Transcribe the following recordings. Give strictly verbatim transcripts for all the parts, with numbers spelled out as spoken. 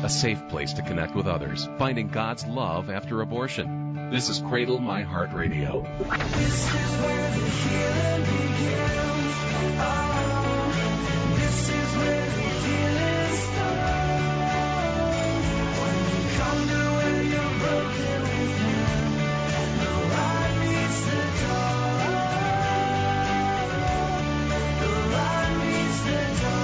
a safe place to connect with others, finding God's love after abortion. This is Cradle My Heart Radio. This is where the healing begins. Oh, this is where the healing starts. When you come to where you're broken within, the light meets the dark. The light meets the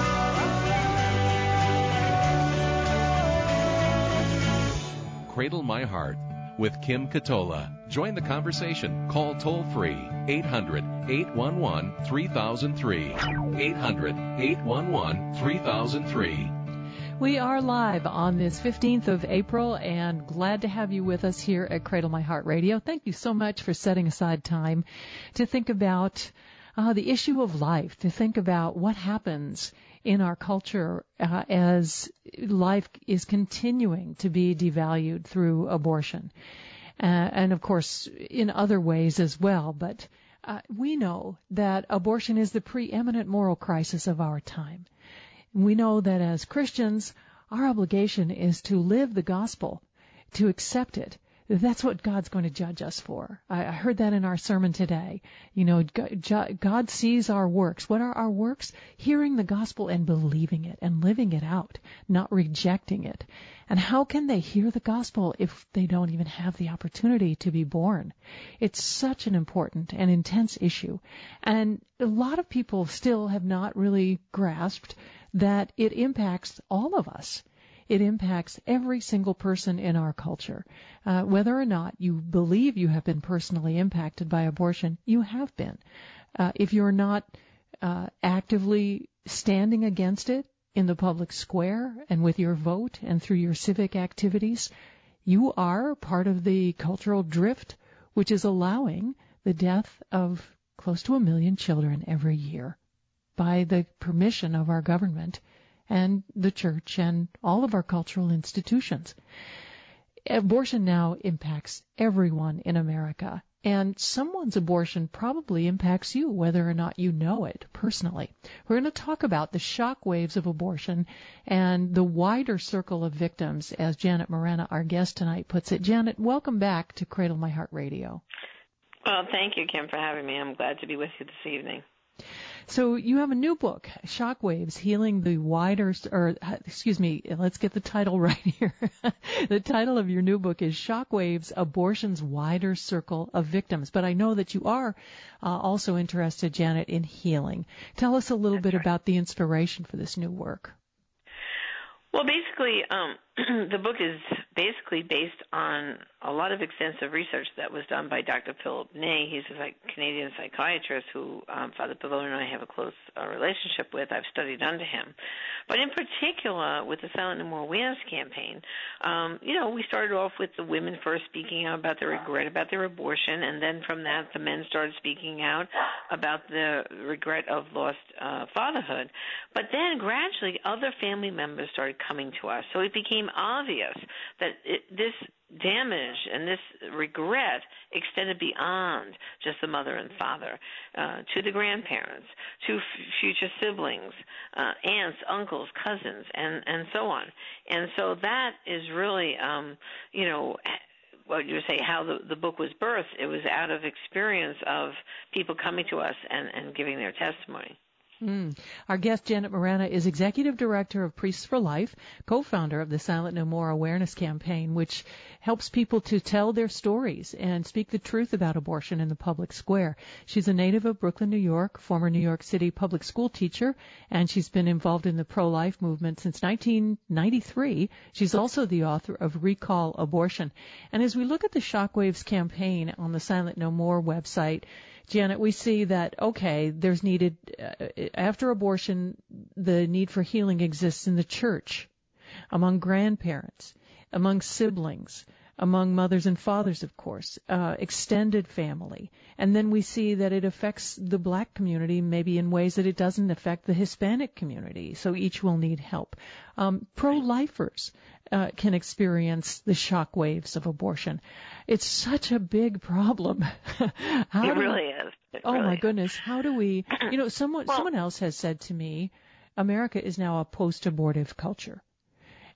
dark. Cradle My Heart with Kim Katola. Join the conversation. Call toll-free eight hundred, eight one one, three thousand three. eight hundred, eight one one, three thousand three. We are live on this fifteenth of April, and glad to have you with us here at Cradle My Heart Radio. Thank you so much for setting aside time to think about uh, the issue of life, to think about what happens in our culture uh, as life is continuing to be devalued through abortion. Uh, and, of course, in other ways as well. But uh, we know that abortion is the preeminent moral crisis of our time. We know that as Christians, our obligation is to live the gospel, to accept it. That's what God's going to judge us for. I heard that in our sermon today. You know, God sees our works. What are our works? Hearing the gospel and believing it and living it out, not rejecting it. And how can they hear the gospel if they don't even have the opportunity to be born? It's such an important and intense issue. And a lot of people still have not really grasped that it impacts all of us. It impacts every single person in our culture. Uh, whether or not you believe you have been personally impacted by abortion, you have been. Uh, if you're not uh, actively standing against it in the public square and with your vote and through your civic activities, you are part of the cultural drift which is allowing the death of close to a million children every year by the permission of our government and the church and all of our cultural institutions. Abortion now impacts everyone in America, and someone's abortion probably impacts you, whether or not you know it personally. We're going to talk about the shock waves of abortion and the wider circle of victims, as Janet Morana, our guest tonight, puts it. Janet, welcome back to Cradle My Heart Radio. Well, thank you, Kim, for having me. I'm glad to be with you this evening. So you have a new book, Shockwaves, Healing the Wider, or excuse me, let's get the title right here. The title of your new book is Shockwaves, Abortion's Wider Circle of Victims. But I know that you are uh, also interested, Janet, in healing. Tell us a little That's bit right. about the inspiration for this new work. Well, basically, um, the book is basically based on a lot of extensive research that was done by Doctor Philip Ney. He's a like, Canadian psychiatrist who um, Father Pavone and I have a close uh, relationship with. I've studied under him. But in particular, with the Silent No More Awareness campaign, um, you know, we started off with the women first speaking out about their regret about their abortion, and then from that, the men started speaking out about the regret of lost uh, fatherhood. But then gradually, other family members started coming to us. So it became obvious that it, this damage and this regret extended beyond just the mother and father, uh, to the grandparents, to f- future siblings, uh, aunts, uncles, cousins, and, and so on. And so that is really, um, you know, what you would say, how the, the book was birthed. It was out of experience of people coming to us and, and giving their testimony. Mm. Our guest, Janet Morana, is Executive Director of Priests for Life, co-founder of the Silent No More Awareness campaign, which helps people to tell their stories and speak the truth about abortion in the public square. She's a native of Brooklyn, New York, former New York City public school teacher, and she's been involved in the pro-life movement since nineteen ninety-three. She's also the author of Recall Abortion. And as we look at the Shockwaves campaign on the Silent No More website, Janet, we see that, okay, there's needed, uh, after abortion, the need for healing exists in the church, among grandparents, among siblings, among mothers and fathers, of course, uh, extended family. And then we see that it affects the black community maybe in ways that it doesn't affect the Hispanic community. So each will need help. Um, pro-lifers uh, can experience the shock waves of abortion. It's such a big problem. How it do, really is. It oh, really my is. goodness. How do we, you know, someone, well, someone else has said to me, America is now a post-abortive culture.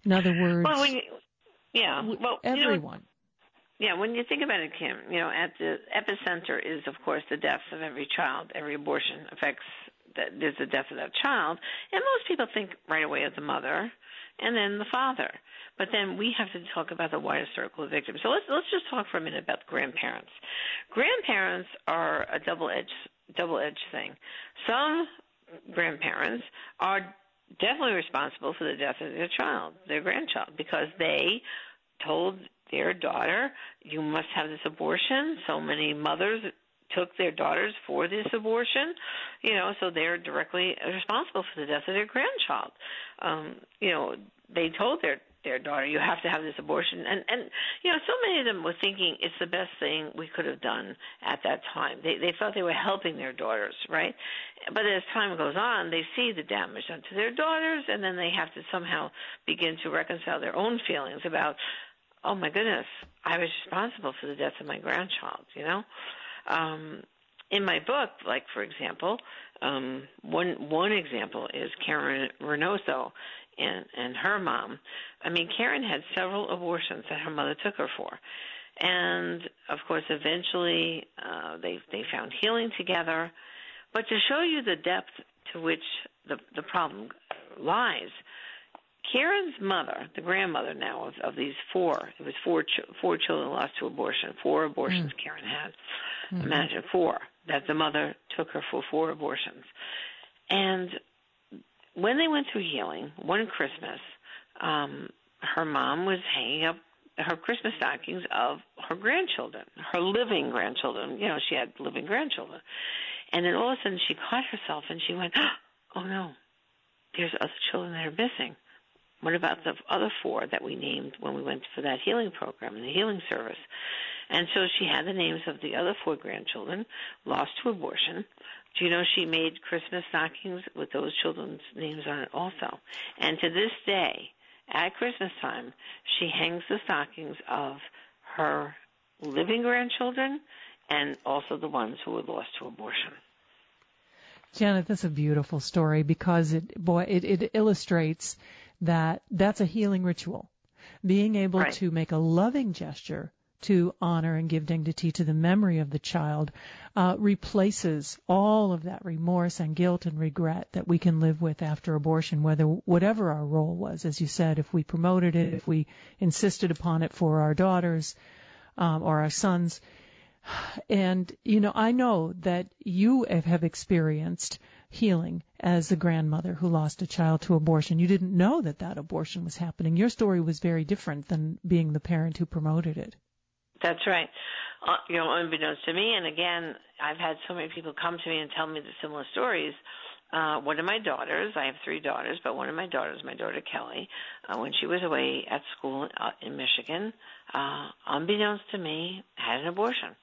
In other words, Well, when you, yeah, well, everyone. You know, yeah, when you think about it, Kim, you know, at the epicenter is, of course, the deaths of every child. Every abortion affects that there's the death of that child, and most people think right away of the mother, and then the father. But then we have to talk about the wider circle of victims. So let's let's just talk for a minute about grandparents. Grandparents are a double-edged double-edged thing. Some grandparents are definitely responsible for the death of their child, their grandchild, because they told their daughter, you must have this abortion. So many mothers took their daughters for this abortion, you know, so they're directly responsible for the death of their grandchild. Um, you know, they told their their daughter, you have to have this abortion. And, and, you know, so many of them were thinking it's the best thing we could have done at that time. They they thought they were helping their daughters, right? But as time goes on, they see the damage done to their daughters, and then they have to somehow begin to reconcile their own feelings about, oh, my goodness, I was responsible for the death of my grandchild, you know? Um, in my book, like, for example, um, one one example is Karen Reynoso and, and her mom. I mean, Karen had several abortions that her mother took her for. And, of course, eventually uh, they they found healing together. But to show you the depth to which the, the problem lies, Karen's mother, the grandmother now of, of these four, it was four ch- four children lost to abortion, four abortions mm. Karen had. Mm-hmm. Imagine four, that the mother took her for four abortions. And when they went through healing, one Christmas, um, her mom was hanging up her Christmas stockings of her grandchildren, her living grandchildren. You know, she had living grandchildren. And then all of a sudden she caught herself and she went, oh, no, there's other children that are missing. What about the other four that we named when we went for that healing program and the healing service? And so she had the names of the other four grandchildren lost to abortion. Do you know she made Christmas stockings with those children's names on it also? And to this day, at Christmas time, she hangs the stockings of her living grandchildren and also the ones who were lost to abortion. Janet, that's a beautiful story because it, boy, it, it illustrates that that's a healing ritual. Being able right. to make a loving gesture to honor and give dignity to the memory of the child uh, replaces all of that remorse and guilt and regret that we can live with after abortion, whether whatever our role was. As you said, if we promoted it, if we insisted upon it for our daughters um, or our sons. And, you know, I know that you have experienced healing as a grandmother who lost a child to abortion. You didn't know that that abortion was happening. Your story was very different than being the parent who promoted it. That's right. Uh, you know, unbeknownst to me, and again, I've had so many people come to me and tell me the similar stories. Uh, one of my daughters, I have three daughters, but one of my daughters, my daughter Kelly, uh, when she was away at school uh, in Michigan, uh, unbeknownst to me, had an abortion.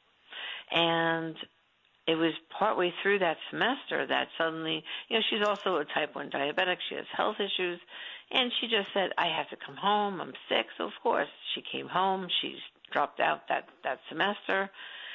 And it was partway through that semester that suddenly, you know, she's also a type one diabetic. She has health issues. And she just said, I have to come home. I'm sick. So, of course, she came home. She's dropped out that, that semester.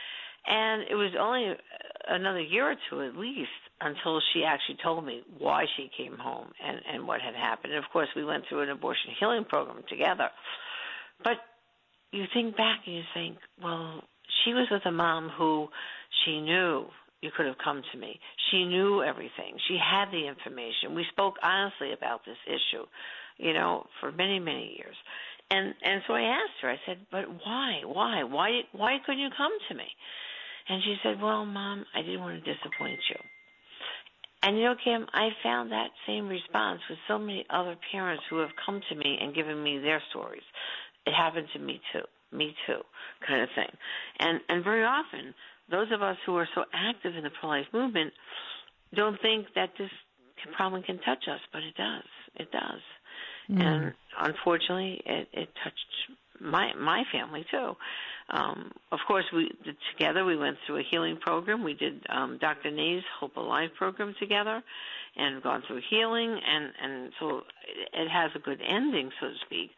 And it was only another year or two at least until she actually told me why she came home and, and what had happened. And, of course, we went through an abortion healing program together. But you think back and you think, well, she was with a mom who she knew you could have come to me. She knew everything. She had the information. We spoke honestly about this issue, you know, for many, many years. And and so I asked her, I said, but why? Why? Why why couldn't you come to me? And she said, well, Mom, I didn't want to disappoint you. And, you know, Kim, I found that same response with so many other parents who have come to me and given me their stories. It happened to me too. Me too, kind of thing. And and very often, those of us who are so active in the pro-life movement don't think that this problem can touch us, but it does. It does. Mm. And unfortunately, it, it touched my my family too. Um, of course, we together we went through a healing program. We did um, Doctor Nay's Hope Alive program together, and gone through healing, and and so it, it has a good ending, so to speak.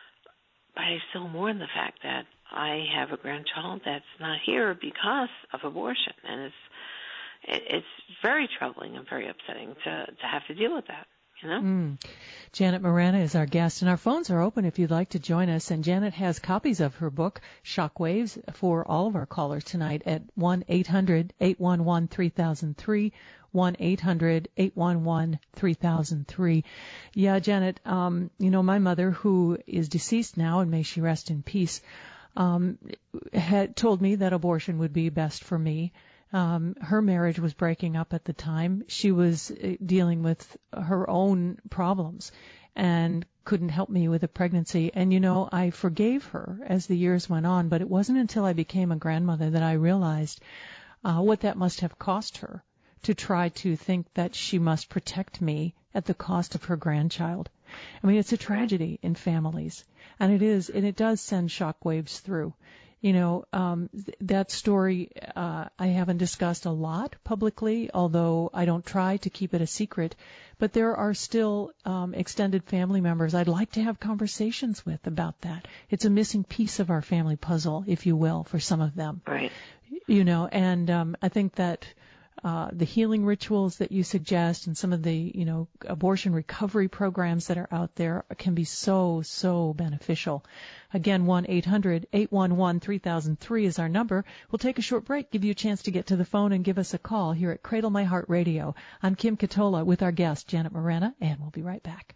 But I still mourn the fact that I have a grandchild that's not here because of abortion, and it's it, it's very troubling and very upsetting to to have to deal with that. You know? Mm. Janet Morana is our guest, and our phones are open if you'd like to join us. And Janet has copies of her book, Shockwaves, for all of our callers tonight at one eight hundred eight one one three thousand three, one eight hundred eight one one three thousand three. Yeah, Janet, um, you know, my mother, who is deceased now, and may she rest in peace, um, had told me that abortion would be best for me. Um, her marriage was breaking up at the time. She was uh, dealing with her own problems and couldn't help me with a pregnancy. And, you know, I forgave her as the years went on, but it wasn't until I became a grandmother that I realized uh, what that must have cost her to try to think that she must protect me at the cost of her grandchild. I mean, it's a tragedy in families, and it is, and it does send shockwaves through. You know, um, th- that story uh, I haven't discussed a lot publicly, although I don't try to keep it a secret. But there are still um, extended family members I'd like to have conversations with about that. It's a missing piece of our family puzzle, if you will, for some of them. Right. You know, and um, I think that uh, the healing rituals that you suggest and some of the, you know, abortion recovery programs that are out there can be so, so beneficial. Again, one eight hundred eight one one three thousand three is our number. We'll take a short break, give you a chance to get to the phone and give us a call here at Cradle My Heart Radio. I'm Kim Katola with our guest, Janet Morana, and we'll be right back.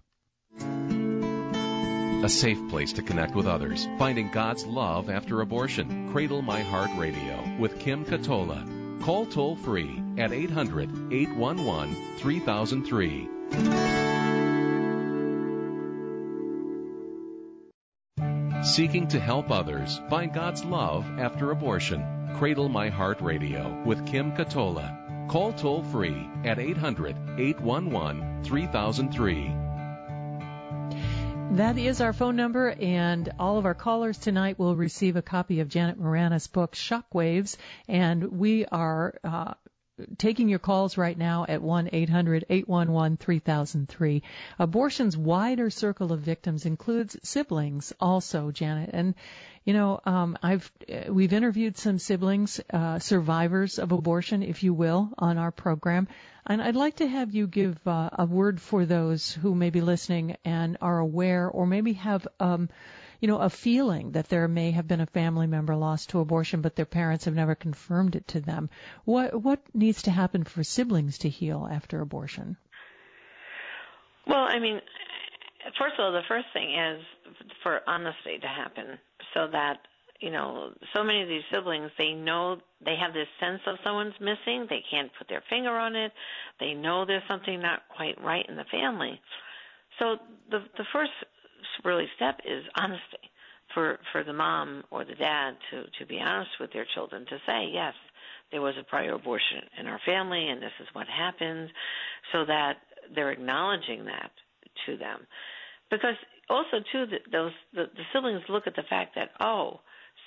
A safe place to connect with others. Finding God's love after abortion. Cradle My Heart Radio with Kim Katola. Call toll free at eight hundred eight one one three thousand three. Seeking to help others find God's love after abortion. Cradle My Heart Radio with Kim Katola. Call toll free at eight hundred eight one one three thousand three. That is our phone number, and all of our callers tonight will receive a copy of Janet Morana's book, Shockwaves, and we are uh, taking your calls right now at one eight hundred eight one one three thousand three. Abortion's wider circle of victims includes siblings also, Janet. And, you know, um, I've we've interviewed some siblings, uh, survivors of abortion, if you will, on our program. And I'd like to have you give uh, a word for those who may be listening and are aware or maybe have um, you know, a feeling that there may have been a family member lost to abortion, but their parents have never confirmed it to them. What what needs to happen for siblings to heal after abortion? Well, I mean, first of all, the first thing is for honesty to happen, so that, you know, so many of these siblings, they know, they have this sense of someone's missing. They can't put their finger on it. They know there's something not quite right in the family. So the the first really step is honesty for for the mom or the dad to to be honest with their children, to say, yes, there was a prior abortion in our family and this is what happened, so that they're acknowledging that to them. Because also too, the, those the, the siblings look at the fact that, oh,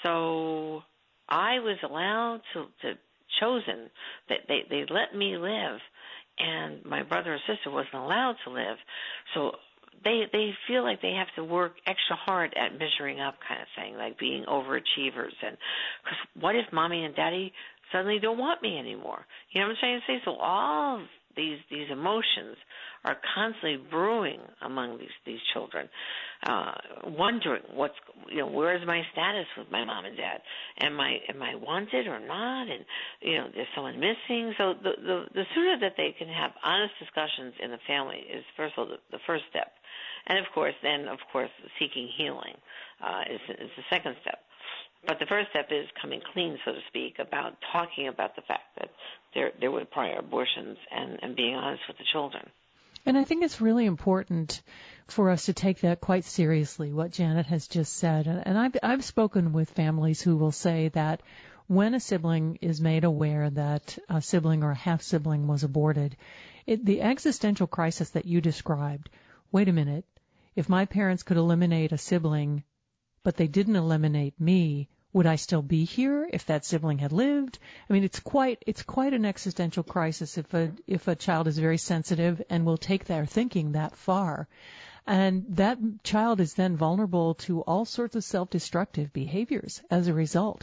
so I was allowed to, to chosen that they they let me live, and my brother or sister wasn't allowed to live, so they they feel like they have to work extra hard at measuring up, kind of thing, like being overachievers. And because what if mommy and daddy suddenly don't want me anymore? You know what I'm trying to say? So all of these these emotions are constantly brewing among these these children, uh, wondering what's, you know, where is my status with my mom and dad? Am I am I wanted or not? And, you know, is someone missing? So the the, the sooner that they can have honest discussions in the family is, first of all, the, the first step. And, of course, then, of course, seeking healing uh, is, is the second step. But the first step is coming clean, so to speak, about talking about the fact that there there were prior abortions and, and being honest with the children. And I think it's really important for us to take that quite seriously, what Janet has just said. And, and I've, I've spoken with families who will say that when a sibling is made aware that a sibling or a half-sibling was aborted, it, the existential crisis that you described, wait a minute, if my parents could eliminate a sibling, but they didn't eliminate me, would I still be here if that sibling had lived? I mean, it's quite it's quite an existential crisis if a if a child is very sensitive and will take their thinking that far. And that child is then vulnerable to all sorts of self-destructive behaviors as a result.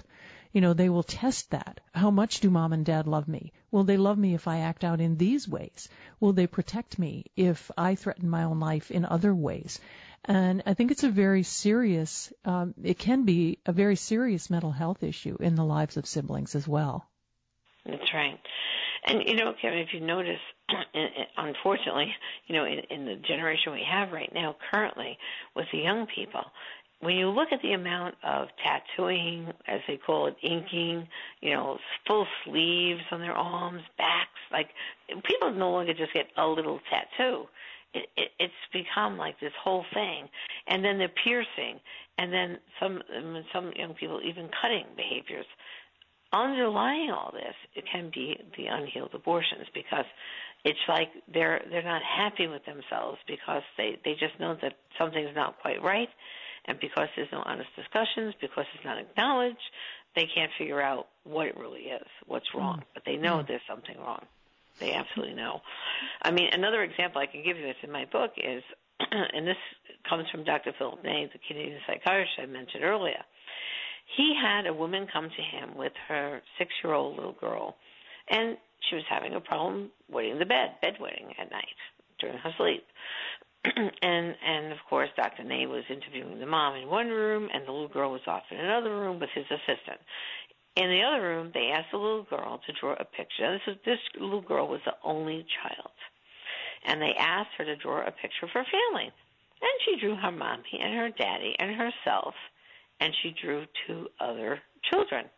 you know, they will test that. How much do mom and dad love me? Will they love me if I act out in these ways? Will they protect me if I threaten my own life in other ways? And I think it's a very serious, um, it can be a very serious mental health issue in the lives of siblings as well. That's right. And, you know, Kevin, if you notice, unfortunately, you know, in, in the generation we have right now currently with the young people, when you look at the amount of tattooing, as they call it, inking, you know, full sleeves on their arms, backs, like people no longer just get a little tattoo. It, it, it's become like this whole thing. And then the piercing, and then some some young people even cutting behaviors. Underlying all this, it can be the unhealed abortions, because it's like they're they're not happy with themselves because they, they just know that something's not quite right, and because there's no honest discussions, because it's not acknowledged, they can't figure out what it really is, what's wrong. But they know there's something wrong. They absolutely know. I mean, another example I can give you, it's in my book, is, and this comes from Doctor Philip Ney, the Canadian psychiatrist I mentioned earlier. He had a woman come to him with her six-year-old little girl, and she was having a problem wetting the bed, bedwetting at night during her sleep. and, and of course, Doctor Ney was interviewing the mom in one room, and the little girl was off in another room with his assistant. In the other room, they asked the little girl to draw a picture. This, was, this little girl was the only child, and they asked her to draw a picture of her family. And she drew her mommy and her daddy and herself, and she drew two other children.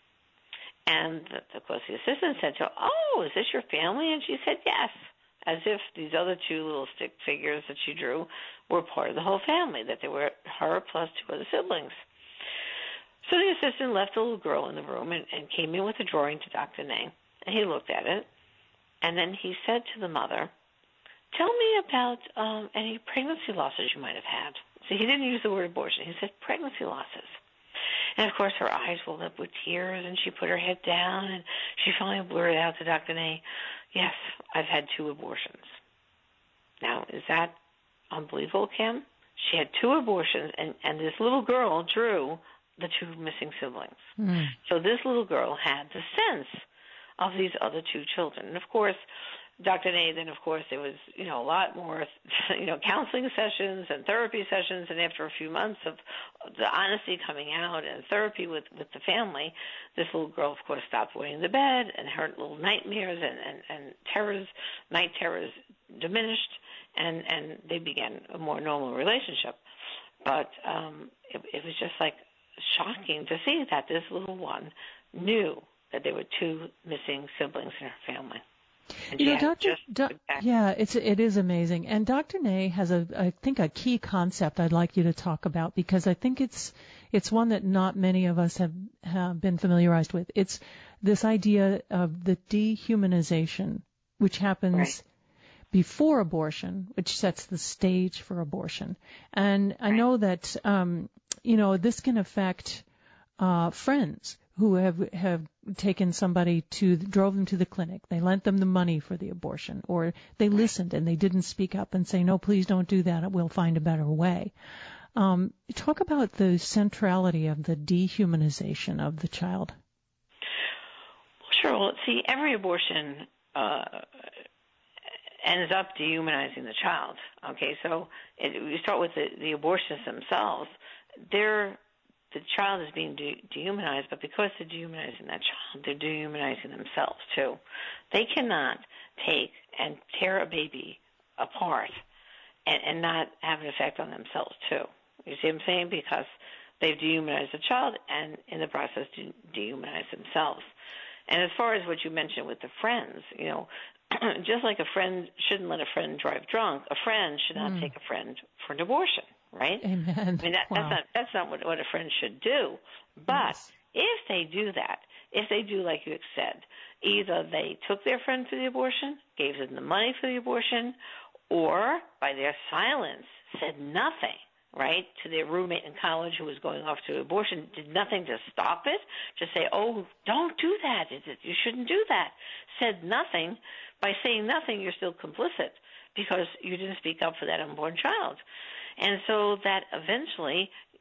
And, of course, the assistant said to her, "Oh, is this your family?" And she said, "Yes," as if these other two little stick figures that she drew were part of the whole family, that they were her plus two other siblings. So the assistant left the little girl in the room and, and came in with a drawing to Doctor Ney. And he looked at it, and then he said to the mother, "Tell me about um, any pregnancy losses you might have had." See, he didn't use the word abortion. He said pregnancy losses. And, of course, her eyes filled up with tears, and she put her head down, and she finally blurted out to Doctor Ney, "Yes, I've had two abortions." Now, is that unbelievable, Kim? She had two abortions, and, and this little girl drew the two missing siblings. Mm. So this little girl had the sense of these other two children. And, of course, Doctor Ney, then, of course, there was, you know, a lot more, you know, counseling sessions and therapy sessions. And after a few months of the honesty coming out and therapy with, with the family, this little girl, of course, stopped wetting the bed, and her little nightmares and, and, and terrors, night terrors diminished, and, and they began a more normal relationship. But um, it, it was just like shocking to see that this little one knew that there were two missing siblings in her family. And you know, Doctor Do- yeah, it's it is amazing. And Doctor Ney has a, I think, a key concept I'd like you to talk about, because I think it's it's one that not many of us have, have been familiarized with. It's this idea of the dehumanization, which happens right. before abortion, which sets the stage for abortion. And I right. know that um, you know, this can affect uh, friends who have have taken somebody to, drove them to the clinic. They lent them the money for the abortion, or they listened and they didn't speak up and say, "No, please don't do that. We'll find a better way." Um, talk about the centrality of the dehumanization of the child. Sure. Well, see, every abortion uh, ends up dehumanizing the child. Okay, so it, you start with the, the abortionists themselves. They're The child is being de- dehumanized, but because they're dehumanizing that child, they're dehumanizing themselves too. They cannot take and tear a baby apart and, and not have an effect on themselves too. You see what I'm saying? Because they've dehumanized the child and in the process de- dehumanize themselves. And as far as what you mentioned with the friends, you know, just like a friend shouldn't let a friend drive drunk, a friend should not mm. take a friend for an abortion. Right? Amen. I mean, that, wow. that's not that's not what, what a friend should do. But yes. if they do that, if they do like you said, either they took their friend for the abortion, gave them the money for the abortion, or by their silence said nothing, right, to their roommate in college who was going off to abortion, did nothing to stop it, just say, "Oh, don't do that. You shouldn't do that." Said nothing. By saying nothing, you're still complicit because you didn't speak up for that unborn child. And so that eventually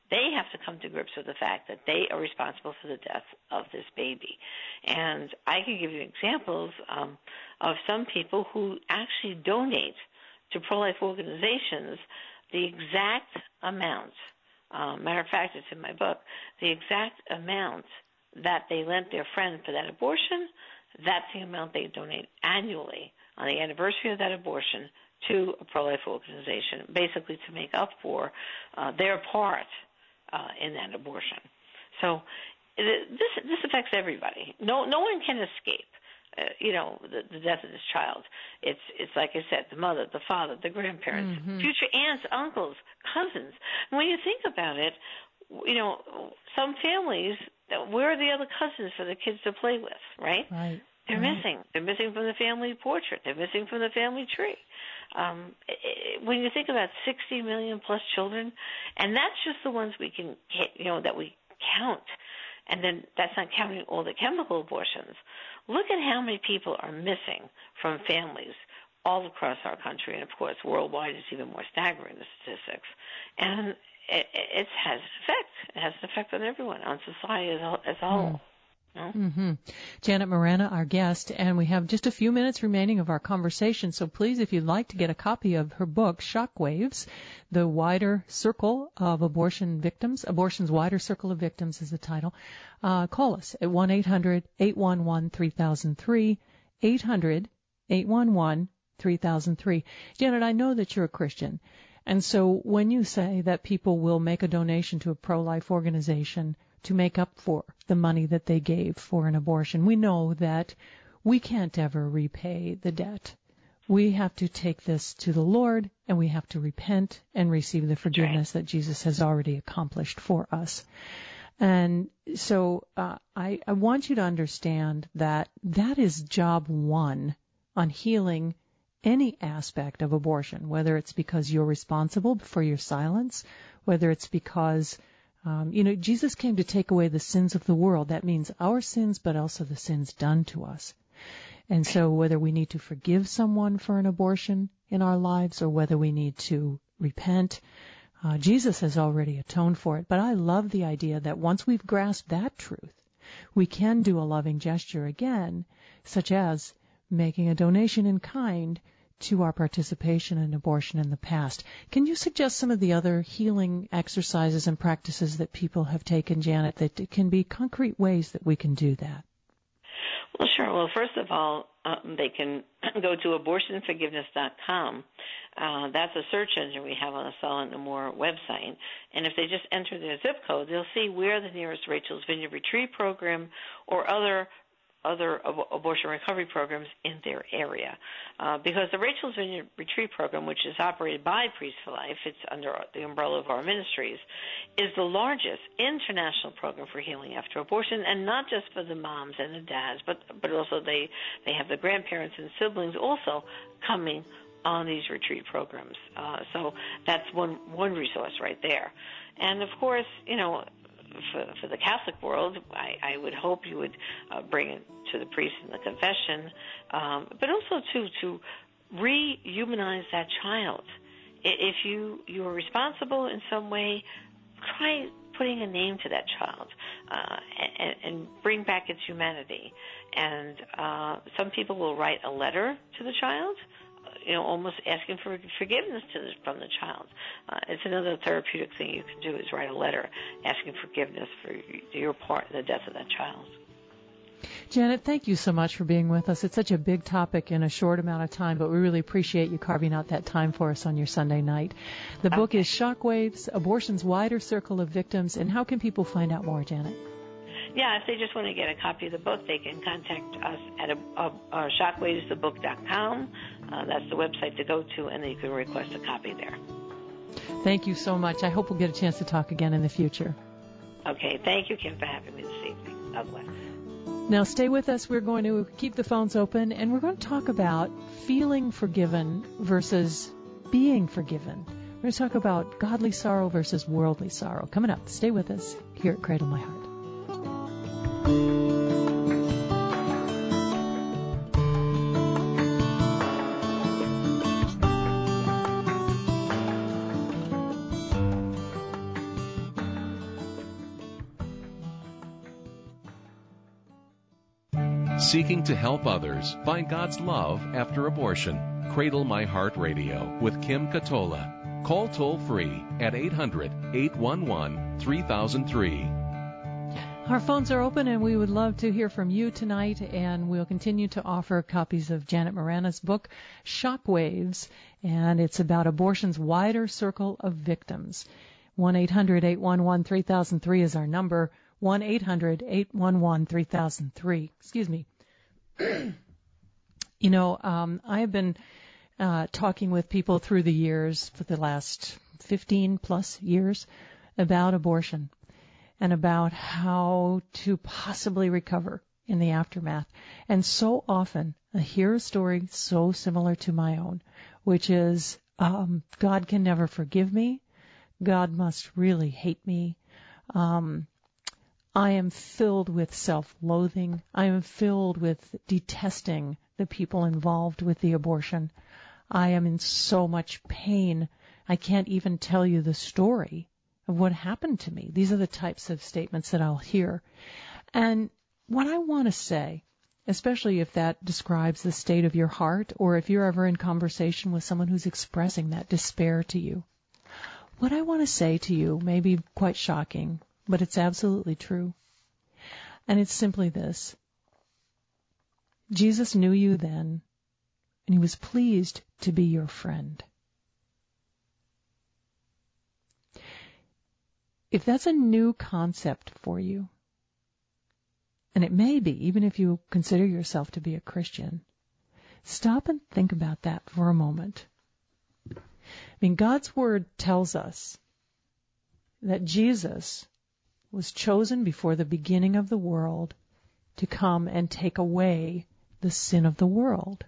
they have to come to grips with the fact that they are responsible for the death of this baby. And I can give you examples um, of some people who actually donate to pro-life organizations the exact amount. Um, matter of fact, it's in my book, the exact amount that they lent their friend for that abortion, that's the amount they donate annually on the anniversary of that abortion to a pro-life organization, basically to make up for uh, their part uh, in that abortion. So this this affects everybody. No no one can escape. Uh, you know, the, the death of this child. It's it's like I said, the mother, the father, the grandparents, mm-hmm. future aunts, uncles, cousins. And when you think about it, you know, some families, where are the other cousins for the kids to play with, right? Right. They're right. missing. They're missing from the family portrait. They're missing from the family tree. Um, it, it, when you think about sixty million plus children, and that's just the ones we can, hit, you know, that we count. And then that's not counting all the chemical abortions. Look at how many people are missing from families all across our country. And, of course, worldwide it's even more staggering, the statistics. And it, it has an effect. It has an effect on everyone, on society as a, as a whole. Mm. Mm-hmm. Janet Morana, our guest, and we have just a few minutes remaining of our conversation, so please, if you'd like to get a copy of her book, Shockwaves, The Wider Circle of Abortion Victims, Abortion's Wider Circle of Victims is the title, uh, call us at one eight hundred eight one one three thousand three, eight hundred eight one one three thousand three. Janet, I know that you're a Christian, and so when you say that people will make a donation to a pro-life organization to make up for the money that they gave for an abortion, we know that we can't ever repay the debt. We have to take this to the Lord, and we have to repent and receive the forgiveness that Jesus has already accomplished for us. And so uh, I, I want you to understand that that is job one on healing any aspect of abortion, whether it's because you're responsible for your silence, whether it's because Um, you know, Jesus came to take away the sins of the world. That means our sins, but also the sins done to us. And so whether we need to forgive someone for an abortion in our lives or whether we need to repent, uh, Jesus has already atoned for it. But I love the idea that once we've grasped that truth, we can do a loving gesture again, such as making a donation in kind to our participation in abortion in the past. Can you suggest some of the other healing exercises and practices that people have taken, Janet, that can be concrete ways that we can do that? Well, sure. Well, first of all, um, they can go to abortion forgiveness dot com. Uh, that's a search engine we have on the Silent No More website. And if they just enter their zip code, they'll see where the nearest Rachel's Vineyard Retreat program or other other ab- abortion recovery programs in their area. Uh, because the Rachel's Vineyard Retreat program, which is operated by Priest for Life, it's under the umbrella of our ministries, is the largest international program for healing after abortion, and not just for the moms and the dads, but but also they, they have the grandparents and siblings also coming on these retreat programs. Uh, so that's one, one resource right there. And, of course, you know, For, for the Catholic world, I, I would hope you would uh, bring it to the priest in the confession, um, but also to to rehumanize that child. If you you are responsible in some way, try putting a name to that child uh, and, and bring back its humanity. And uh, some people will write a letter to the child, you know, almost asking for forgiveness to the, from the child. Uh, it's another therapeutic thing you can do is write a letter asking forgiveness for your part in the death of that child. Janet, thank you so much for being with us. It's such a big topic in a short amount of time, but we really appreciate you carving out that time for us on your Sunday night. The okay. book is Shockwaves, Abortion's Wider Circle of Victims. And how can people find out more, Janet? Yeah, if they just want to get a copy of the book, they can contact us at a, a, a shockwaves the book dot com. Uh, that's the website to go to, and you can request a copy there. Thank you so much. I hope we'll get a chance to talk again in the future. Okay. Thank you, Kim, for having me this evening. God bless. Now, stay with us. We're going to keep the phones open, and we're going to talk about feeling forgiven versus being forgiven. We're going to talk about godly sorrow versus worldly sorrow. Coming up. Stay with us here at Cradle My Heart. Seeking to help others find God's love after abortion. Cradle My Heart Radio with Kim Katola. Call toll free at eight hundred, eight one one, three thousand three. Our phones are open, and we would love to hear from you tonight, and we'll continue to offer copies of Janet Morana's book, Shockwaves, and it's about abortion's wider circle of victims. one eight hundred, eight one one, three thousand three is our number, one eight hundred, eight one one, three thousand three. Excuse me. You know, um, I have been uh, talking with people through the years, for the last fifteen plus years, about abortion and about how to possibly recover in the aftermath. And so often I hear a story so similar to my own, which is um, God can never forgive me. God must really hate me. Um, I am filled with self-loathing. I am filled with detesting the people involved with the abortion. I am in so much pain. I can't even tell you the story of what happened to me. These are the types of statements that I'll hear. And what I want to say, especially if that describes the state of your heart, or if you're ever in conversation with someone who's expressing that despair to you, what I want to say to you may be quite shocking, but it's absolutely true. And it's simply this. Jesus knew you then, and he was pleased to be your friend. If that's a new concept for you, and it may be, even if you consider yourself to be a Christian, stop and think about that for a moment. I mean, God's Word tells us that Jesus was chosen before the beginning of the world to come and take away the sin of the world.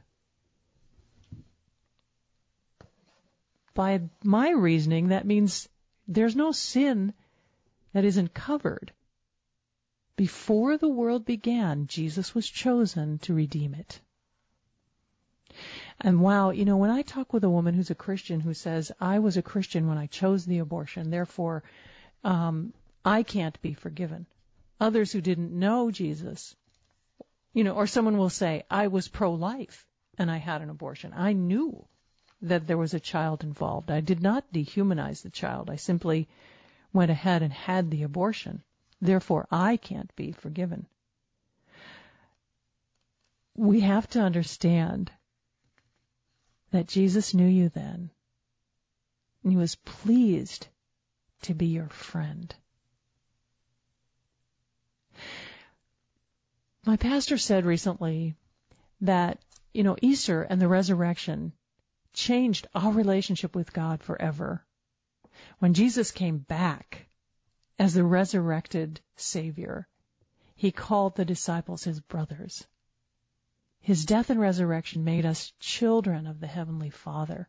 By my reasoning, that means there's no sin that isn't covered. Before the world began, Jesus was chosen to redeem it. And wow, you know, when I talk with a woman who's a Christian who says, I was a Christian when I chose the abortion, therefore um, I can't be forgiven. Others who didn't know Jesus, you know, or someone will say, I was pro-life and I had an abortion. I knew that there was a child involved. I did not dehumanize the child. I simply went ahead and had the abortion. Therefore, I can't be forgiven. We have to understand that Jesus knew you then, and he was pleased to be your friend. My pastor said recently that, you know, Easter and the resurrection changed our relationship with God forever. When Jesus came back as the resurrected Savior, he called the disciples his brothers. His death and resurrection made us children of the Heavenly Father.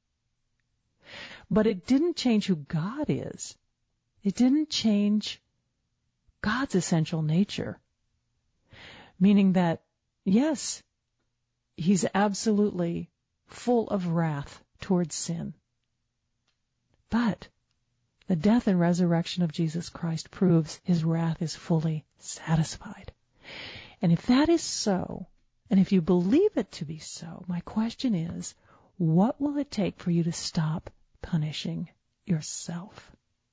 But it didn't change who God is. It didn't change God's essential nature. Meaning that, yes, he's absolutely full of wrath towards sin. But the death and resurrection of Jesus Christ proves his wrath is fully satisfied. And if that is so, and if you believe it to be so, my question is, what will it take for you to stop punishing yourself?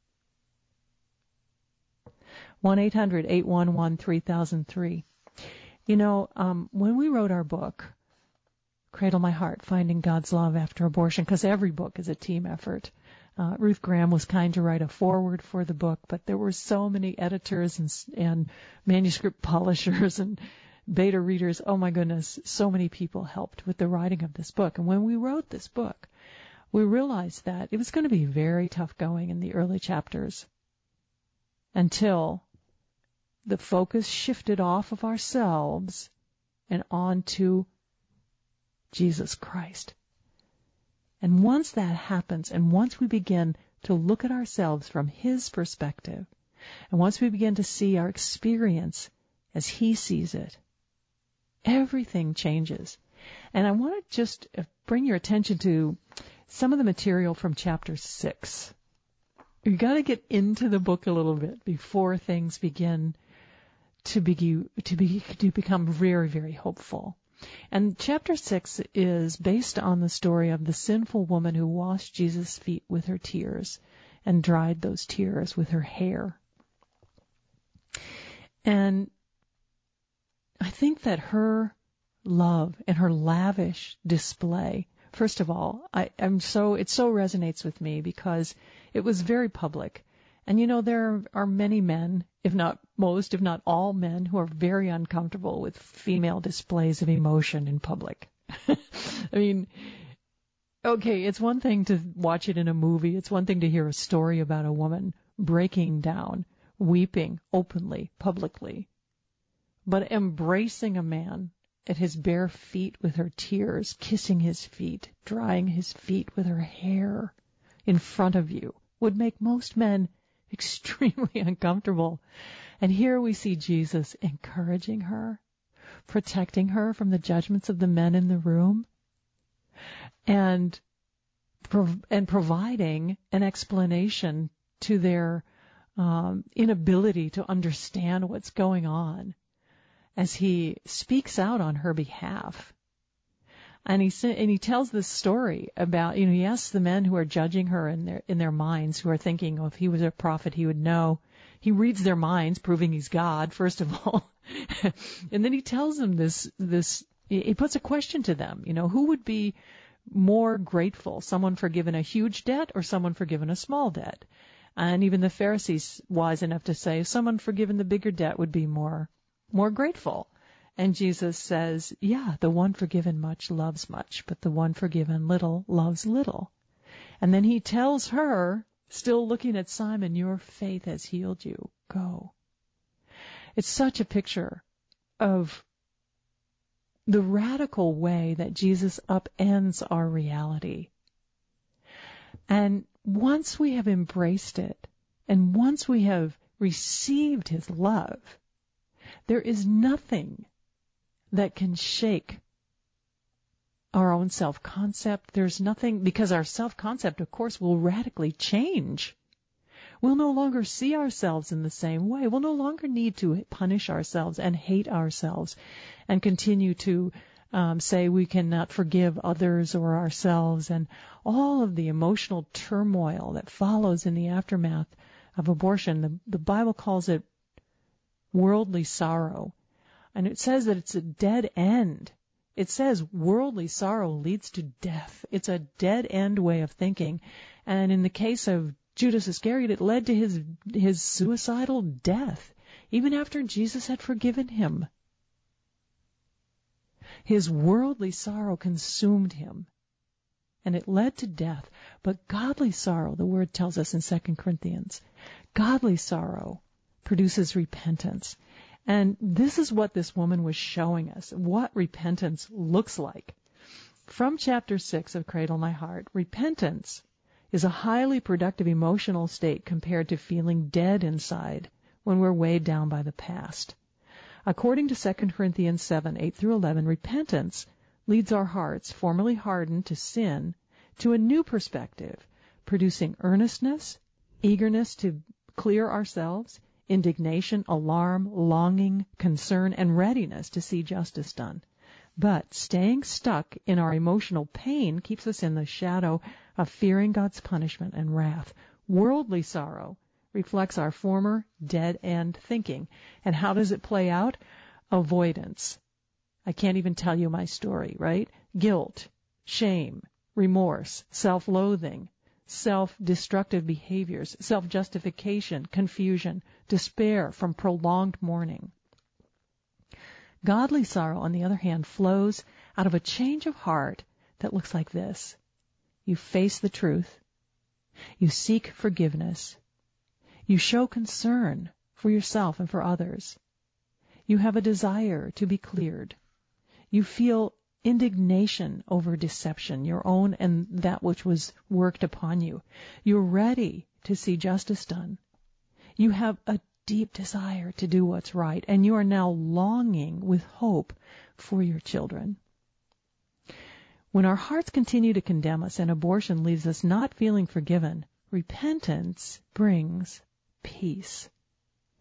one eight hundred, eight one one, three thousand three. You know, um, when we wrote our book, Cradle My Heart, Finding God's Love After Abortion, because every book is a team effort. Uh, Ruth Graham was kind to write a foreword for the book, but there were so many editors and, and manuscript polishers and beta readers. Oh my goodness, so many people helped with the writing of this book. And when we wrote this book, we realized that it was going to be very tough going in the early chapters until the focus shifted off of ourselves and onto Jesus Christ. And once that happens, and once we begin to look at ourselves from his perspective, and once we begin to see our experience as he sees it, everything changes. And I want to just bring your attention to some of the material from chapter six. You've got to get into the book a little bit before things begin to be to be to become very, very hopeful. And chapter six is based on the story of the sinful woman who washed Jesus' feet with her tears and dried those tears with her hair. And I think that her love and her lavish display, first of all, I, I'm so it so resonates with me because it was very public. And you know, there are many men, if not most, if not all men, who are very uncomfortable with female displays of emotion in public. I mean, okay, it's one thing to watch it in a movie. It's one thing to hear a story about a woman breaking down, weeping openly, publicly. But embracing a man at his bare feet with her tears, kissing his feet, drying his feet with her hair in front of you would make most men extremely uncomfortable. And here we see Jesus encouraging her, protecting her from the judgments of the men in the room, and prov- and providing an explanation to their um, inability to understand what's going on as he speaks out on her behalf. And he and he tells this story about, you know, he asks the men who are judging her in their in their minds, who are thinking, oh, if he was a prophet, he would know. He reads their minds, proving he's God, first of all. And then he tells them this, this, he puts a question to them, you know, who would be more grateful, someone forgiven a huge debt or someone forgiven a small debt? And even the Pharisees wise enough to say someone forgiven the bigger debt would be more, more grateful. And Jesus says, yeah, the one forgiven much loves much, but the one forgiven little loves little. And then he tells her, still looking at Simon, your faith has healed you. Go. It's such a picture of the radical way that Jesus upends our reality. And once we have embraced it, and once we have received his love, there is nothing that can shake our own self-concept. There's nothing, because our self-concept, of course, will radically change. We'll no longer see ourselves in the same way. We'll no longer need to punish ourselves and hate ourselves and continue to um, say we cannot forgive others or ourselves, and all of the emotional turmoil that follows in the aftermath of abortion. The, the Bible calls it worldly sorrow. And it says that it's a dead end. It says worldly sorrow leads to death. It's a dead end way of thinking. And in the case of Judas Iscariot, it led to his his suicidal death, even after Jesus had forgiven him. His worldly sorrow consumed him, and it led to death. But godly sorrow, the word tells us in Second Corinthians, godly sorrow produces repentance. And this is what this woman was showing us, what repentance looks like. From chapter six of Cradle My Heart, repentance is a highly productive emotional state compared to feeling dead inside when we're weighed down by the past. According to Second Corinthians seven, eight through eleven, repentance leads our hearts, formerly hardened to sin, to a new perspective, producing earnestness, eagerness to clear ourselves, indignation, alarm, longing, concern, and readiness to see justice done. But staying stuck in our emotional pain keeps us in the shadow of fearing God's punishment and wrath. Worldly sorrow reflects our former dead-end thinking. And how does it play out? Avoidance. I can't even tell you my story, right? Guilt, shame, remorse, self-loathing, self-destructive behaviors, self-justification, confusion, despair from prolonged mourning. Godly sorrow, on the other hand, flows out of a change of heart that looks like this. You face the truth. You seek forgiveness. You show concern for yourself and for others. You have a desire to be cleared. You feel indignation over deception, your own and that which was worked upon you. You're ready to see justice done. You have a deep desire to do what's right, and you are now longing with hope for your children. When our hearts continue to condemn us and abortion leaves us not feeling forgiven, repentance brings peace.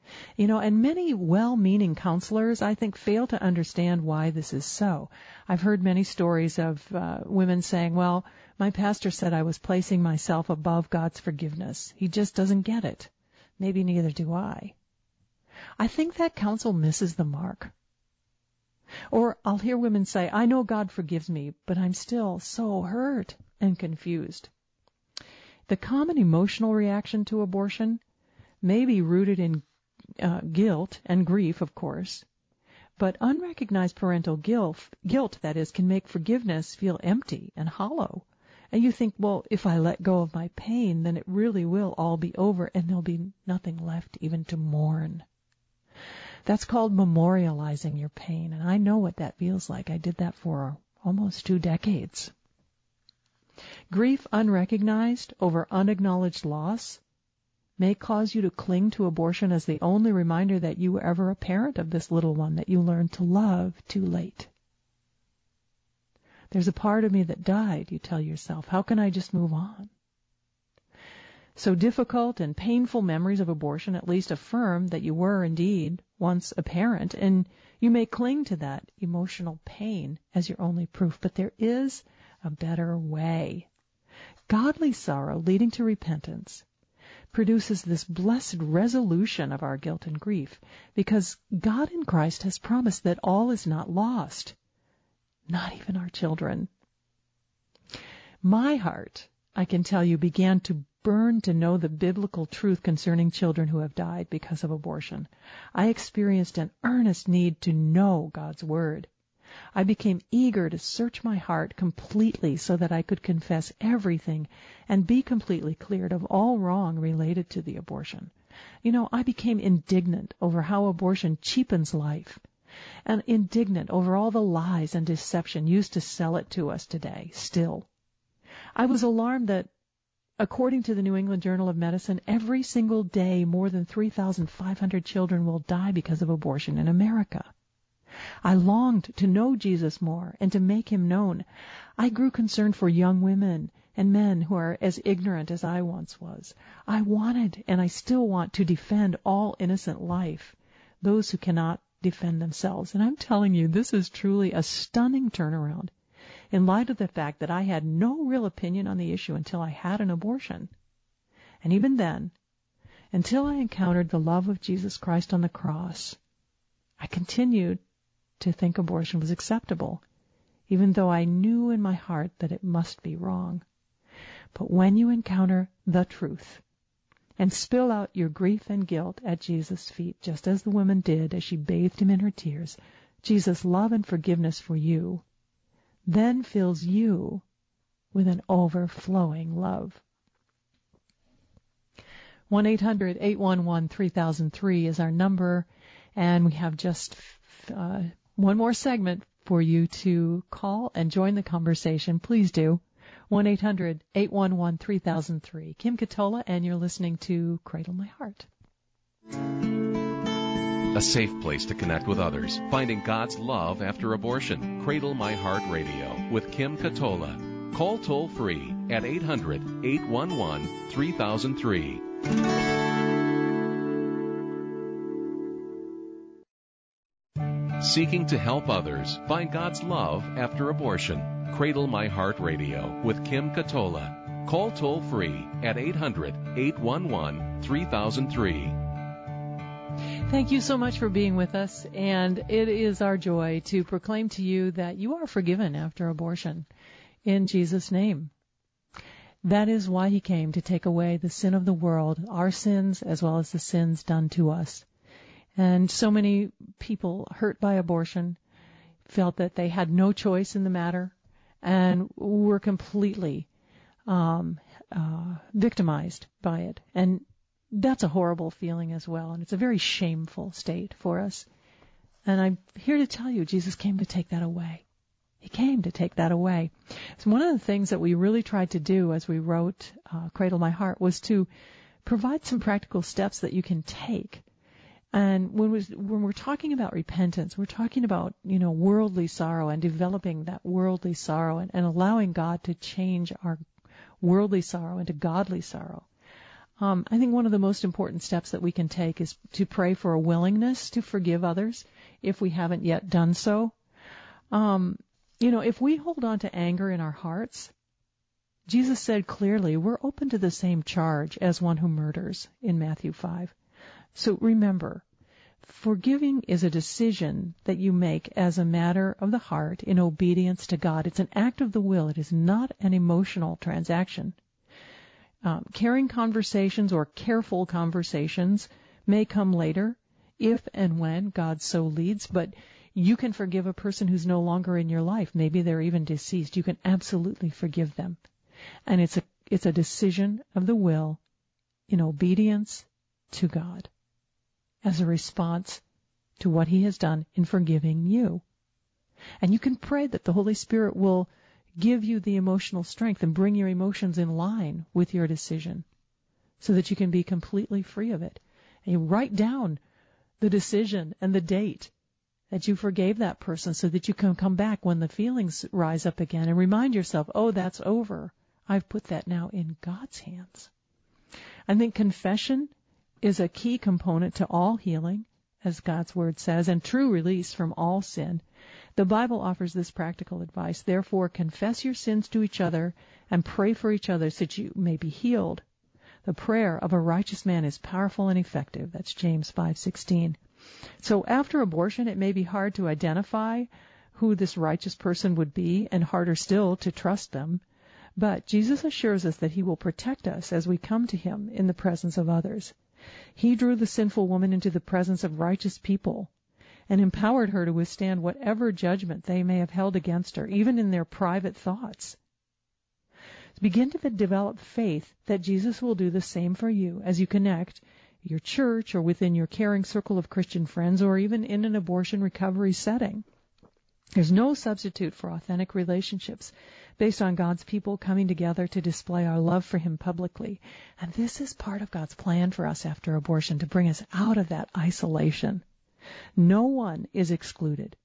You know, and many well-meaning counselors, I think, fail to understand why this is so. I've heard many stories of uh, women saying, well, my pastor said I was placing myself above God's forgiveness. He just doesn't get it. Maybe neither do I. I think that counsel misses the mark. Or I'll hear women say, I know God forgives me, but I'm still so hurt and confused. The common emotional reaction to abortion may be rooted in uh, guilt and grief, of course, but unrecognized parental guilt, guilt, that is, can make forgiveness feel empty and hollow. And you think, well, if I let go of my pain, then it really will all be over and there'll be nothing left even to mourn. That's called memorializing your pain, and I know what that feels like. I did that for almost two decades. Grief unrecognized over unacknowledged loss may cause you to cling to abortion as the only reminder that you were ever a parent of this little one that you learned to love too late. There's a part of me that died, you tell yourself. How can I just move on? So difficult and painful memories of abortion at least affirm that you were indeed once a parent, and you may cling to that emotional pain as your only proof. But there is a better way. Godly sorrow leading to repentance produces this blessed resolution of our guilt and grief, because God in Christ has promised that all is not lost, not even our children. My heart, I can tell you, began to burn to know the biblical truth concerning children who have died because of abortion. I experienced an earnest need to know God's Word. I became eager to search my heart completely so that I could confess everything and be completely cleared of all wrong related to the abortion. You know, I became indignant over how abortion cheapens life, and indignant over all the lies and deception used to sell it to us today, still. I was alarmed that, according to the New England Journal of Medicine, every single day more than three thousand five hundred children will die because of abortion in America. I longed to know Jesus more and to make him known. I grew concerned for young women and men who are as ignorant as I once was. I wanted, and I still want, to defend all innocent life, those who cannot defend themselves. And I'm telling you, this is truly a stunning turnaround in light of the fact that I had no real opinion on the issue until I had an abortion. And even then, until I encountered the love of Jesus Christ on the cross, I continued to think abortion was acceptable, even though I knew in my heart that it must be wrong. But when you encounter the truth and spill out your grief and guilt at Jesus' feet, just as the woman did as she bathed him in her tears, Jesus' love and forgiveness for you then fills you with an overflowing love. one eight hundred eight one one three thousand three is our number, and we have just uh, one more segment for you to call and join the conversation. Please do. one eight hundred eight one one three thousand three. Kim Katola, and you're listening to Cradle My Heart. A safe place to connect with others. Finding God's love after abortion. Cradle My Heart Radio with Kim Katola. Call toll free at eight hundred eight one one three thousand three. Seeking to help others find God's love after abortion. Cradle My Heart Radio with Kim Katola. Call toll free at eight hundred eight one one three thousand three. Thank you so much for being with us, and it is our joy to proclaim to you that you are forgiven after abortion in Jesus' name. That is why he came, to take away the sin of the world, our sins as well as the sins done to us. And so many people hurt by abortion felt that they had no choice in the matter and were completely um, uh, victimized by it. And that's a horrible feeling as well, and it's a very shameful state for us. And I'm here to tell you, Jesus came to take that away. He came to take that away. So one of the things that we really tried to do as we wrote uh, Cradle My Heart was to provide some practical steps that you can take. And when, we, when we're talking about repentance, we're talking about, you know, worldly sorrow and developing that worldly sorrow and, and allowing God to change our worldly sorrow into godly sorrow. Um, I think one of the most important steps that we can take is to pray for a willingness to forgive others if we haven't yet done so. Um, you know, if we hold on to anger in our hearts, Jesus said clearly we're open to the same charge as one who murders in Matthew five. So remember, forgiving is a decision that you make as a matter of the heart in obedience to God. It's an act of the will. It is not an emotional transaction. Um, caring conversations or careful conversations may come later if and when God so leads, but you can forgive a person who's no longer in your life. Maybe they're even deceased. You can absolutely forgive them. And it's a it's a decision of the will in obedience to God as a response to what He has done in forgiving you. And you can pray that the Holy Spirit will give you the emotional strength and bring your emotions in line with your decision so that you can be completely free of it. And you write down the decision and the date that you forgave that person so that you can come back when the feelings rise up again and remind yourself, oh, that's over. I've put that now in God's hands. I think confession is a key component to all healing, as God's Word says, and true release from all sin. The Bible offers this practical advice. Therefore, confess your sins to each other and pray for each other so that you may be healed. The prayer of a righteous man is powerful and effective. That's James five sixteen. So after abortion, it may be hard to identify who this righteous person would be and harder still to trust them. But Jesus assures us that He will protect us as we come to Him in the presence of others. He drew the sinful woman into the presence of righteous people and empowered her to withstand whatever judgment they may have held against her, even in their private thoughts. Begin to develop faith that Jesus will do the same for you as you connect your church or within your caring circle of Christian friends or even in an abortion recovery setting. There's no substitute for authentic relationships based on God's people coming together to display our love for Him publicly. And this is part of God's plan for us after abortion, to bring us out of that isolation. No one is excluded.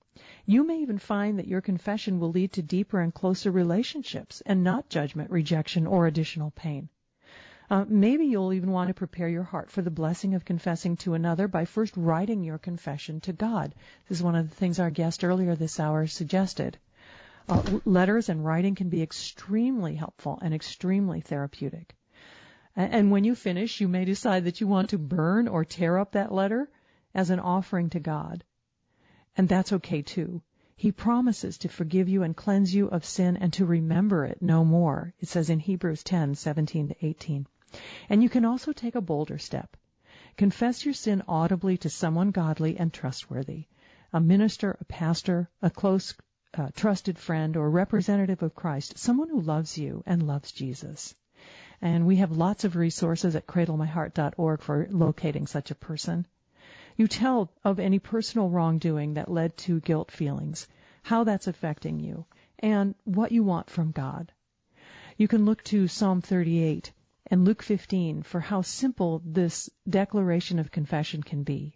You may even find that your confession will lead to deeper and closer relationships and not judgment, rejection, or additional pain. Uh, maybe you'll even want to prepare your heart for the blessing of confessing to another by first writing your confession to God. This is one of the things our guest earlier this hour suggested. Uh, letters and writing can be extremely helpful and extremely therapeutic. And, and when you finish, you may decide that you want to burn or tear up that letter as an offering to God. And that's okay too. He promises to forgive you and cleanse you of sin and to remember it no more. It says in Hebrews ten seventeen to eighteen. And you can also take a bolder step. Confess your sin audibly to someone godly and trustworthy, a minister, a pastor, a close, uh, trusted friend, or representative of Christ, someone who loves you and loves Jesus. And we have lots of resources at cradle my heart dot org for locating such a person. You tell of any personal wrongdoing that led to guilt feelings, how that's affecting you, and what you want from God. You can look to Psalm thirty-eight and Luke fifteen for how simple this declaration of confession can be.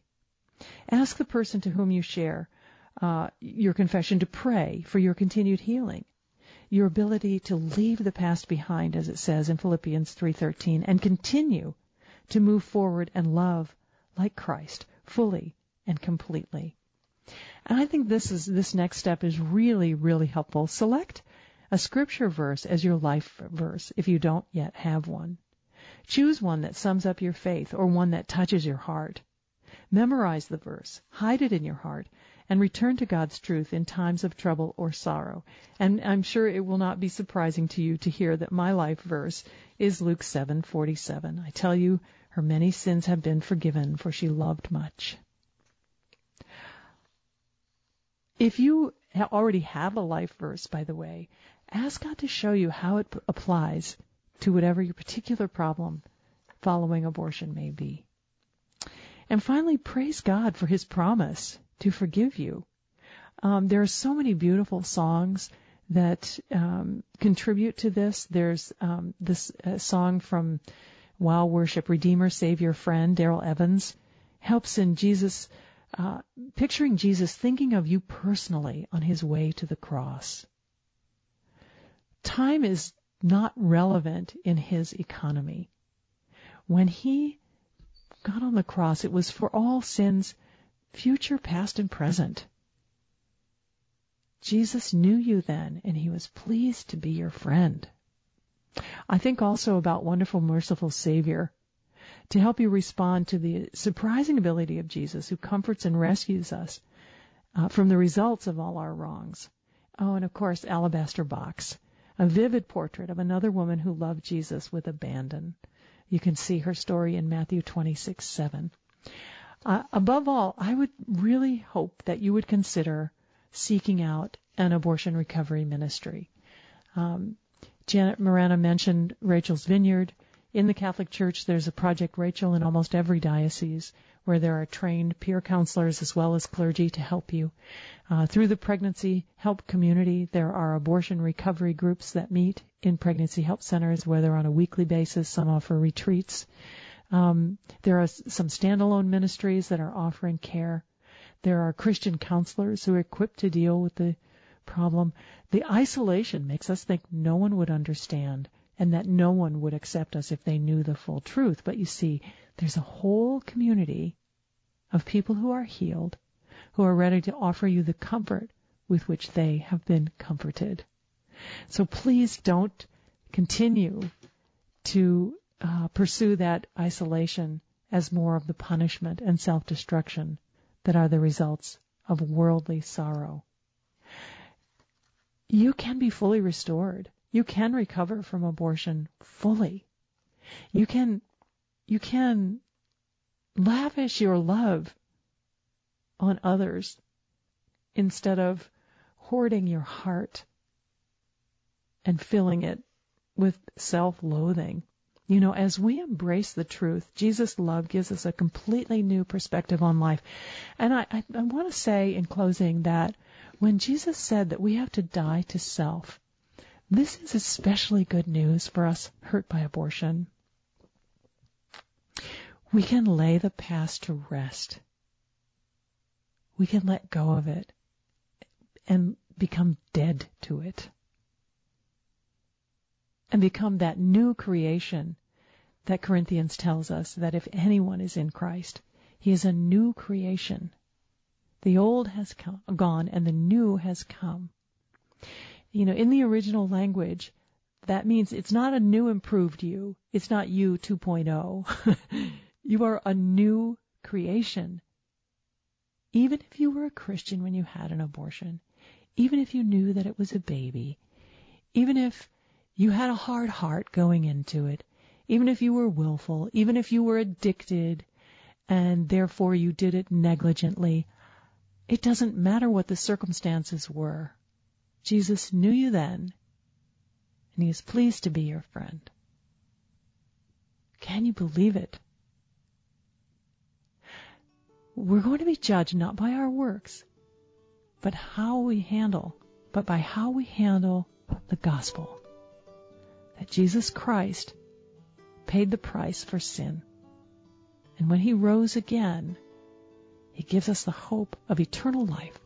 Ask the person to whom you share uh, your confession to pray for your continued healing, your ability to leave the past behind, as it says in Philippians three thirteen, and continue to move forward and love like Christ, fully and completely. And I think this is this next step is really, really helpful. Select a scripture verse as your life verse if you don't yet have one. Choose one that sums up your faith or one that touches your heart. Memorize the verse, hide it in your heart, and return to God's truth in times of trouble or sorrow. And I'm sure it will not be surprising to you to hear that my life verse is Luke seven forty-seven. I tell you, her many sins have been forgiven, for she loved much. If you already have a life verse, by the way, ask God to show you how it applies to whatever your particular problem following abortion may be. And finally, praise God for His promise to forgive you. Um, there are so many beautiful songs that um, contribute to this. There's um, this uh, song from Wow Worship, Redeemer, Savior, Friend, Daryl Evans, helps in Jesus, uh, picturing Jesus thinking of you personally on His way to the cross. Time is not relevant in His economy. When he got on the cross, it was for all sins, future, past, and present. Jesus knew you then, and he was pleased to be your friend. I think also about Wonderful, Merciful Savior, to help you respond to the surprising ability of Jesus, who comforts and rescues us uh, from the results of all our wrongs. Oh, and of course, Alabaster Box, a vivid portrait of another woman who loved Jesus with abandon. You can see her story in Matthew twenty-six seven. Uh, above all, I would really hope that you would consider seeking out an abortion recovery ministry. Um, Janet Morana mentioned Rachel's Vineyard. In the Catholic Church, there's a Project Rachel in almost every diocese where there are trained peer counselors as well as clergy to help you. Uh, through the Pregnancy Help community, there are abortion recovery groups that meet in pregnancy help centers, whether on a weekly basis, some offer retreats. Um, there are some standalone ministries that are offering care. There are Christian counselors who are equipped to deal with the problem. The isolation makes us think no one would understand and that no one would accept us if they knew the full truth. But you see, there's a whole community of people who are healed, who are ready to offer you the comfort with which they have been comforted. So please don't continue to uh, pursue that isolation as more of the punishment and self-destruction that are the results of worldly sorrow. You can be fully restored. You can recover from abortion fully. You can, you can lavish your love on others instead of hoarding your heart and filling it with self-loathing. You know, as we embrace the truth, Jesus' love gives us a completely new perspective on life. And I, I, I want to say in closing that when Jesus said that we have to die to self, this is especially good news for us hurt by abortion. We can lay the past to rest. We can let go of it and become dead to it. And become that new creation that Corinthians tells us that if anyone is in Christ, he is a new creation. The old has come, gone and the new has come. You know, in the original language, that means it's not a new improved you. It's not you two point oh. You are a new creation. Even if you were a Christian when you had an abortion, even if you knew that it was a baby, even if you had a hard heart going into it, even if you were willful, even if you were addicted, and therefore you did it negligently, it doesn't matter what the circumstances were. Jesus knew you then, and he is pleased to be your friend. Can you believe it? We're going to be judged not by our works, but how we handle, but by how we handle the gospel. That Jesus Christ paid the price for sin. And when he rose again, he gives us the hope of eternal life.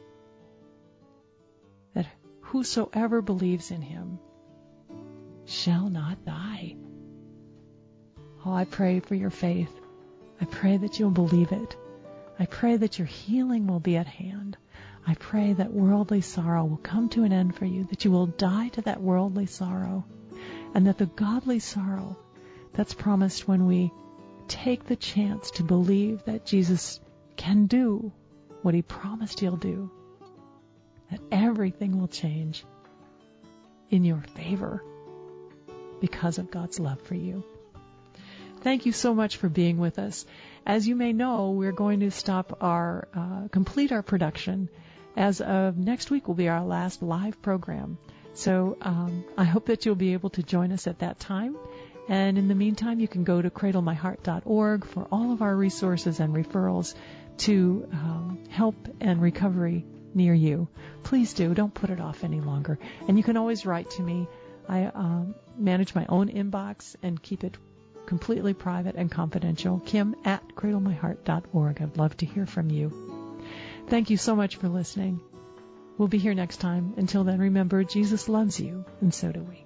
That whosoever believes in him shall not die. Oh, I pray for your faith. I pray that you'll believe it. I pray that your healing will be at hand. I pray that worldly sorrow will come to an end for you, that you will die to that worldly sorrow, and that the godly sorrow that's promised when we take the chance to believe that Jesus can do what he promised he'll do, that everything will change in your favor because of God's love for you. Thank you so much for being with us. As you may know, we're going to stop our, uh, complete our production. As of next week will be our last live program. So um, I hope that you'll be able to join us at that time. And in the meantime, you can go to cradle my heart dot org for all of our resources and referrals to um, help and recovery near you. Please do. Don't put it off any longer. And you can always write to me. I um, manage my own inbox and keep it completely private and confidential. Kim at cradle my heart dot org. I'd love to hear from you. Thank you so much for listening. We'll be here next time. Until then, remember, Jesus loves you, and so do we.